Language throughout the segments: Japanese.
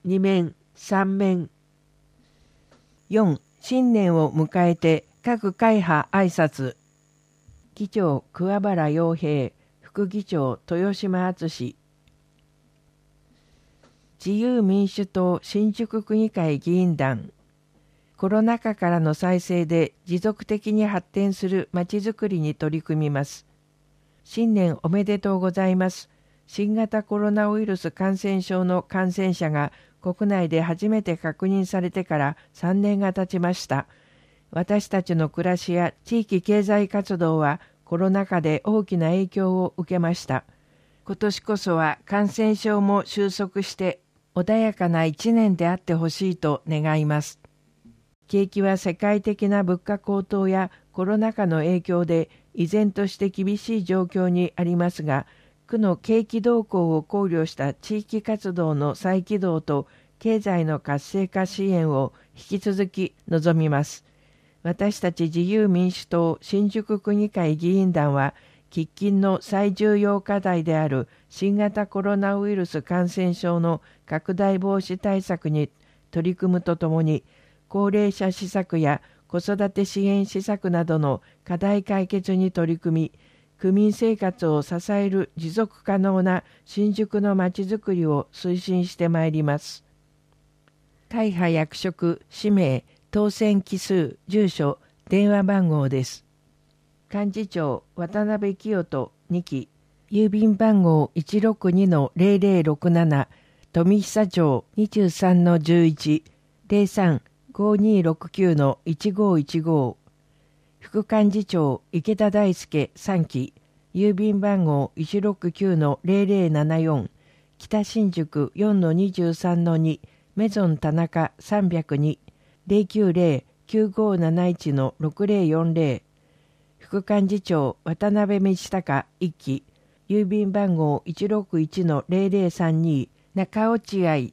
2面、3面。4、新年を迎えて各会派挨拶。議長桑原洋平、副議長豊島敦。自由民主党新宿区議会議員団。コロナ禍からの再生で持続的に発展するまちづくりに取り組みます。新年おめでとうございます。新型コロナウイルス感染症の感染者が国内で初めて確認されてから3年が経ちました。私たちの暮らしや地域経済活動はコロナ禍で大きな影響を受けました。今年こそは感染症も収束して穏やかな一年であってほしいと願います。景気は世界的な物価高騰やコロナ禍の影響で依然として厳しい状況にありますが、区の景気動向を考慮した地域活動の再起動と経済の活性化支援を引き続き望みます。私たち自由民主党新宿区議会議員団は、喫緊の最重要課題である新型コロナウイルス感染症の拡大防止対策に取り組むとともに、高齢者施策や子育て支援施策などの課題解決に取り組み、区民生活を支える持続可能な新宿のまちづくりを推進してまいります。会派役職、氏名、当選期数、住所、電話番号です。幹事長、渡辺清人2期、郵便番号 162-0067、富久町 23-11、03-5269-1515、副幹事長、池田大輔3期、郵便番号 169-0074、北新宿 4-23-2、メゾン田中302、090-9571-6040、副幹事長渡辺道隆1期、郵便番号 161-0032、中落合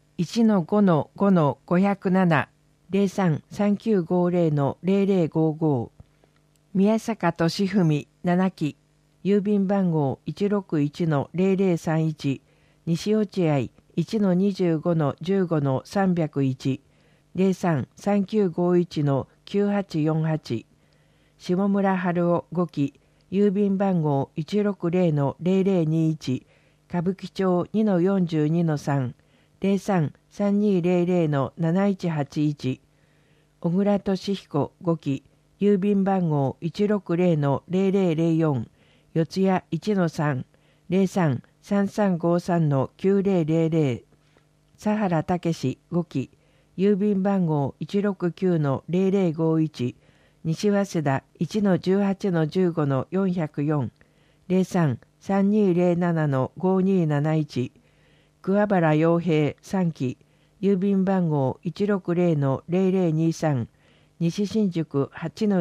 1-5-5-507、03-3950-0055、宮坂俊文7期、郵便番号 161-0031、西落合 1-25-15-301、03-3951-9848、下村春夫5期、郵便番号 160-0021、歌舞伎町 2-42-3、03-3200-7181、小倉俊彦5期、郵便番号 160-0004、四谷 1-3、03-3353-9000、佐原武5期、郵便番号 169-0051、西早稲田 1-18-15-404、03-3207-5271、桑原洋平3期、郵便番号 160-0023、西新宿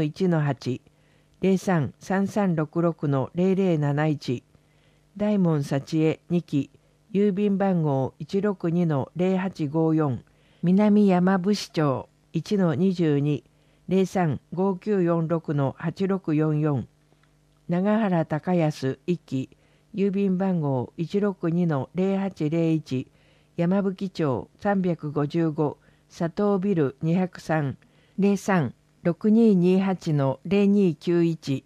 8-1-8、03-3366-0071、大門幸恵2期、郵便番号 162-0854、南山伏町 1-22、03-5946-8644、長原孝康1期、郵便番号 162-0801、山吹町355、佐藤ビル203、03-6228-0291、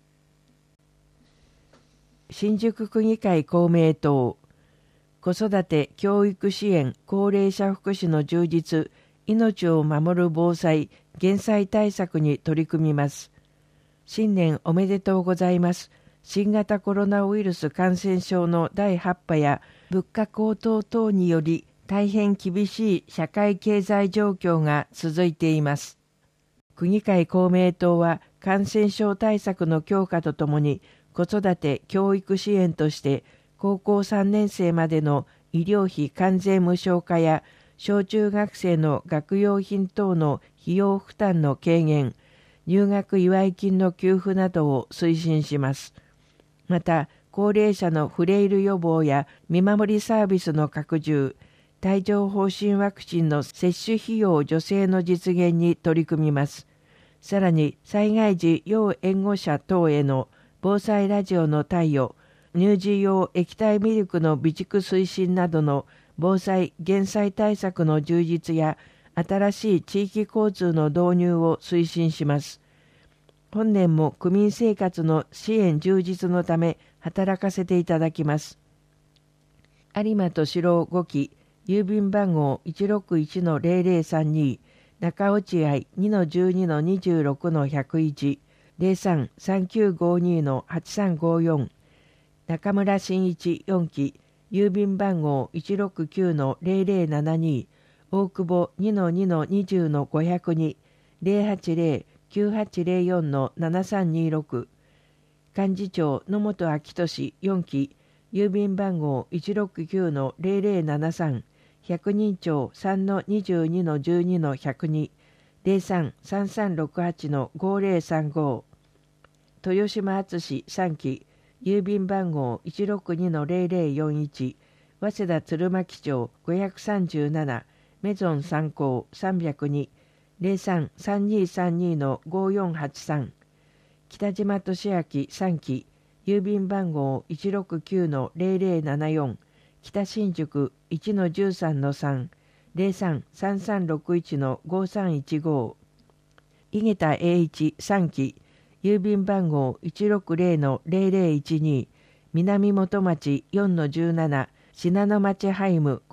新宿区議会公明党、子育て教育支援高齢者福祉の充実、命を守る防災減災対策に取り組みます。新年おめでとうございます。新型コロナウイルス感染症の第8波や物価高騰等により大変厳しい社会経済状況が続いています。区議会公明党は感染症対策の強化とともに子育て教育支援として高校3年生までの医療費完全無償化や小中学生の学用品等の費用負担の軽減、入学祝い金の給付などを推進します。また、高齢者のフレイル予防や見守りサービスの拡充、帯状疱疹ワクチンの接種費用助成の実現に取り組みます。さらに、災害時要援護者等への防災ラジオの貸与、乳児用液体ミルクの備蓄推進などの防災・減災対策の充実や新しい地域交通の導入を推進します。本年も区民生活の支援充実のため働かせていただきます。有馬敏郎5期、郵便番号 161-0032、中落合 2-12-26-101、03-3952-8354、中村真一4期、郵便番号 169-0072、大久保 2-2-20-502、080-9804-7326、幹事長野本明俊4期、郵便番号 169-0073、百人町 3-22-12-102、03-3368-5035、豊島敦3期、郵便番号 162-0041、早稲田鶴巻町537、メゾン参考302、03-3232-5483、北島俊明3期、郵便番号 169-0074、北新宿 1-13-3、03-3361-5315、井桁栄一3期、郵便番号 160-0012、南本町 4-17、信濃町ハイム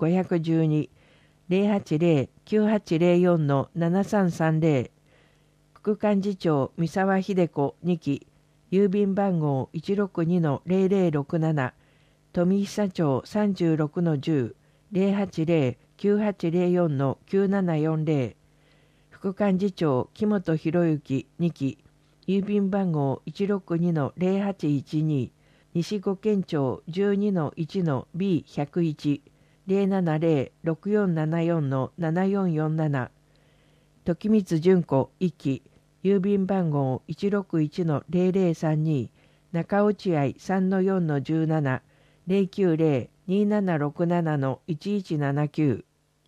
512、080-9804-7330、副幹事長三沢秀子2期、郵便番号 162-0067、富久町 36-10、080-9804-9740、副幹事長木本博之2期、郵便番号 162-0812、西五県町 12-1-B101、070-6474-7447、時光純子1期、郵便番号 161-0032、中落合 3-4-17、090-2767-1179、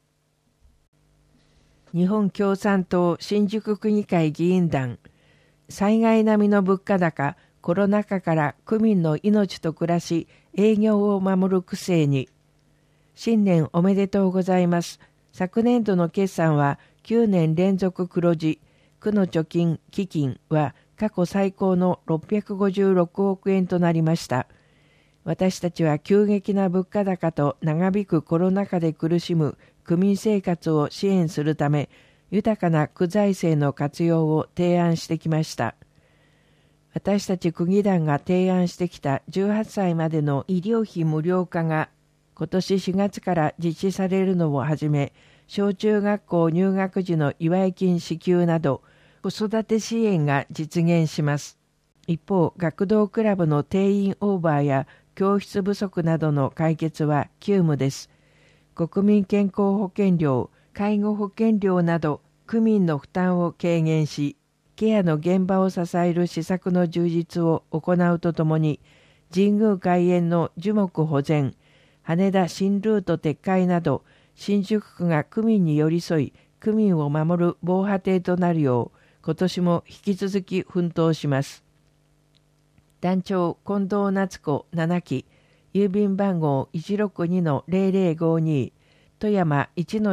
日本共産党新宿区議会議員団、災害並みの物価高、コロナ禍から区民の命と暮らし、営業を守る区政に。新年おめでとうございます。昨年度の決算は9年連続黒字、区の貯金・基金は過去最高の656億円となりました。私たちは急激な物価高と長引くコロナ禍で苦しむ区民生活を支援するため、豊かな区財政の活用を提案してきました。私たち区議団が提案してきた18歳までの医療費無料化が今年4月から実施されるのをはじめ、小中学校入学時の祝い金支給など、子育て支援が実現します。一方、学童クラブの定員オーバーや教室不足などの解決は急務です。国民健康保険料、介護保険料など、区民の負担を軽減し、ケアの現場を支える施策の充実を行うとともに、神宮外苑の樹木保全、羽田新ルート撤回など、新宿区が区民に寄り添い、区民を守る防波堤となるよう、今年も引き続き奮闘します。団長近藤夏子7期、郵便番号 162-0052、富山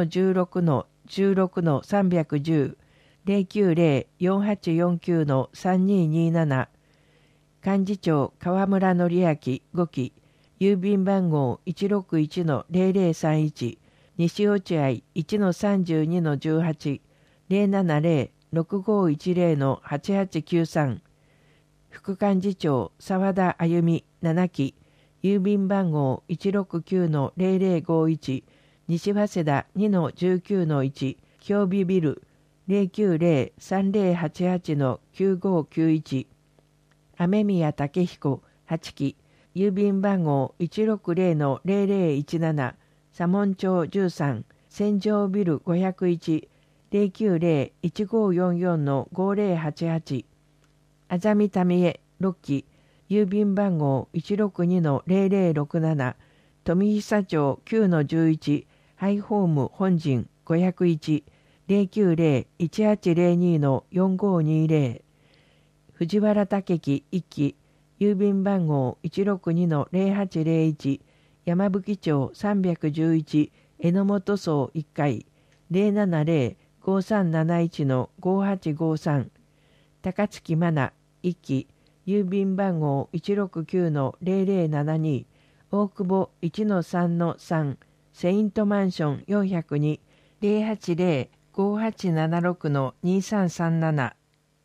1-16-16-310、090-4849-3227、幹事長川村則明5期、郵便番号 161-0031、西落合 1-32-18、070-6510-8893、副幹事長沢田あゆみ7期、郵便番号 169-0051、西早稲田 2-19-1、京美ビル 090-3088-9591、雨宮武彦8期、郵便番号 160-0017、左門町13、戦場ビル501、090-1544-5088、あざみたみえ6期、郵便番号 162-0067、富久町 9-11、ハイホーム本陣501、090-1802-4520、藤原武樹1期、郵便番号 162-0801、 山吹町311榎本荘1階 070-5371-5853 高槻真奈1期郵便番号 169-0072 大久保 1-3-3 セイントマンション402 080-5876-2337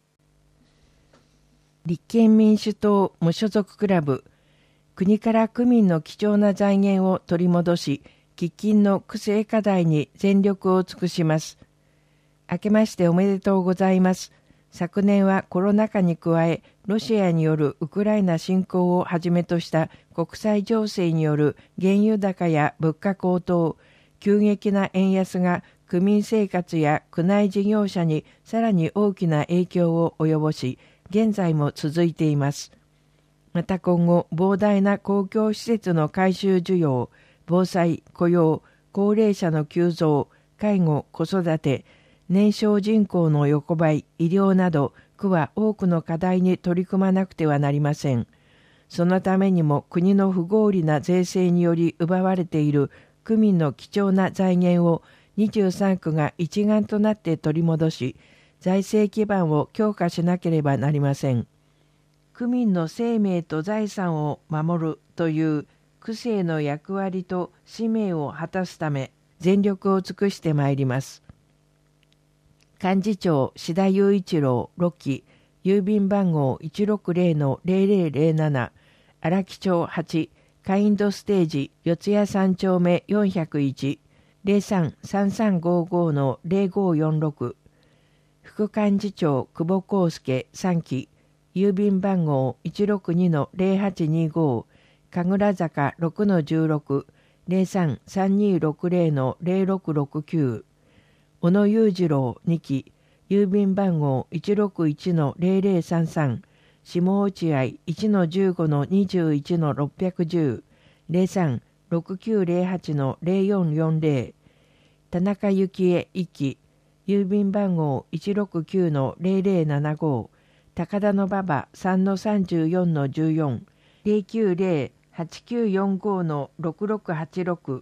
立憲民主党無所属クラブ、国から区民の貴重な財源を取り戻し、喫緊の区政課題に全力を尽くします。明けましておめでとうございます。昨年はコロナ禍に加え、ロシアによるウクライナ侵攻をはじめとした国際情勢による原油高や物価高騰、急激な円安が区民生活や区内事業者にさらに大きな影響を及ぼし、現在も続いています。また今後、膨大な公共施設の改修需要、防災、雇用、高齢者の急増、介護、子育て、年少人口の横ばい、医療など、区は多くの課題に取り組まなくてはなりません。そのためにも国の不合理な税制により奪われている区民の貴重な財源を23区が一丸となって取り戻し、財政基盤を強化しなければなりません。区民の生命と財産を守るという区政の役割と使命を果たすため、全力を尽くしてまいります。幹事長志田雄一郎6期、郵便番号 160-0007、荒木町8、カインドステージ四谷3丁目401、03-3355-0546、副幹事長久保康介3期、郵便番号 162-0825、神楽坂 6-16、03-3260-0669、小野裕次郎2期、郵便番号 161-0033、下落合 1-15-21-610、03-6908-0440、田中幸恵1期、郵便番号 169-0075、高田馬場 3-34-14、090-8945-6686、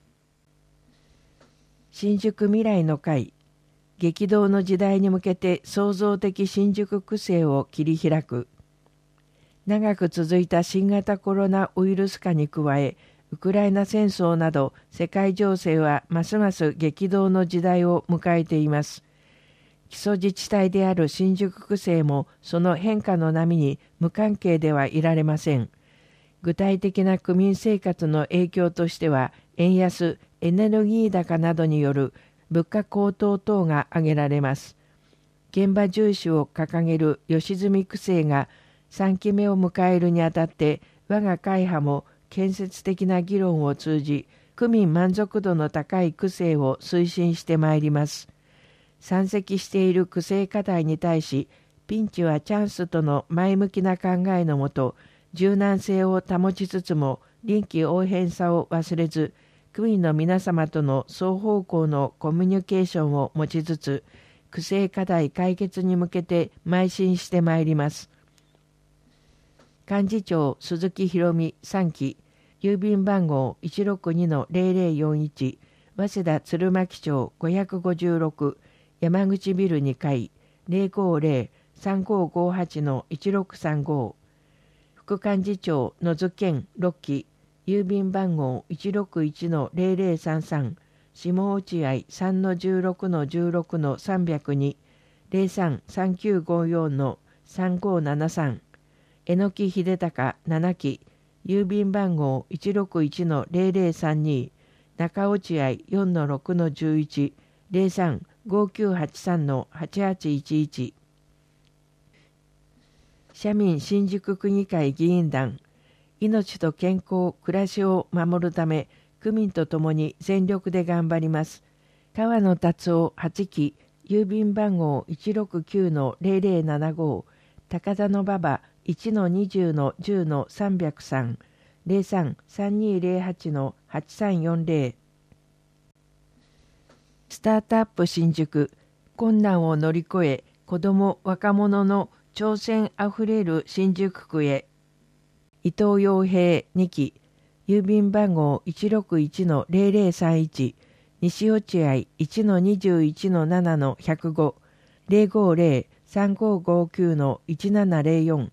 新宿未来の会、激動の時代に向けて創造的新宿区政を切り開く。長く続いた新型コロナウイルス化に加え、ウクライナ戦争など世界情勢はますます激動の時代を迎えています。基礎自治体である新宿区政もその変化の波に無関係ではいられません。具体的な区民生活の影響としては、円安、エネルギー高などによる物価高騰等が挙げられます。現場重視を掲げる吉住区政が3期目を迎えるにあたって、我が会派も建設的な議論を通じ、区民満足度の高い区政を推進してまいります。山積している区政課題に対し、ピンチはチャンスとの前向きな考えのもと、柔軟性を保ちつつも臨機応変さを忘れず、区民の皆様との双方向のコミュニケーションを持ちつつ、区政課題解決に向けて邁進してまいります。幹事長鈴木博美3期、郵便番号 162-0041、早稲田鶴巻町556、山口ビル2階 050-3558-1635、副幹事長野津健6期、郵便番号 161-0033、下落合 3-16-16-302、03-3954-3573、榎木秀隆7期、郵便番号 161-0032、中落合 4-6-11、03-5983-8811、社民新宿区議会議員団、命と健康、暮らしを守るため、区民とともに全力で頑張ります。川野達夫8期、郵便番号 169-0075、高田馬場 1-20-10-303、03-3208-8340、スタートアップ新宿、困難を乗り越え、子ども・若者の挑戦あふれる新宿区へ。伊藤洋平2期、 郵便番号 161-0031 西落合 1-21-7-105 050-3559-1704。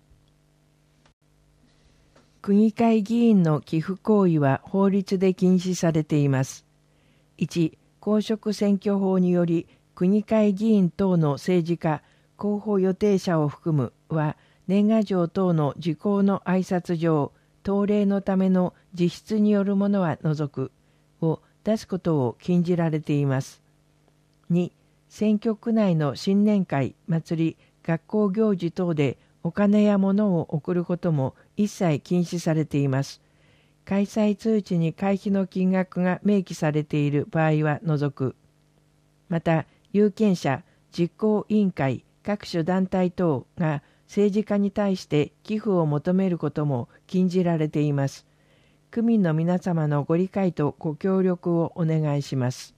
区議会議員の寄付行為は法律で禁止されています。1、公職選挙法により区議会議員等の政治家、候補予定者を含むは年賀状等の時効の挨拶状、当例のための実質によるものは除くを出すことを禁じられています。2、選挙区内の新年会、祭り、学校行事等でお金や物を送ることも一切禁止されています。開催通知に会費の金額が明記されている場合は除く。また、有権者、実行委員会、各種団体等が政治家に対して寄付を求めることも禁じられています。区民の皆様のご理解とご協力をお願いします。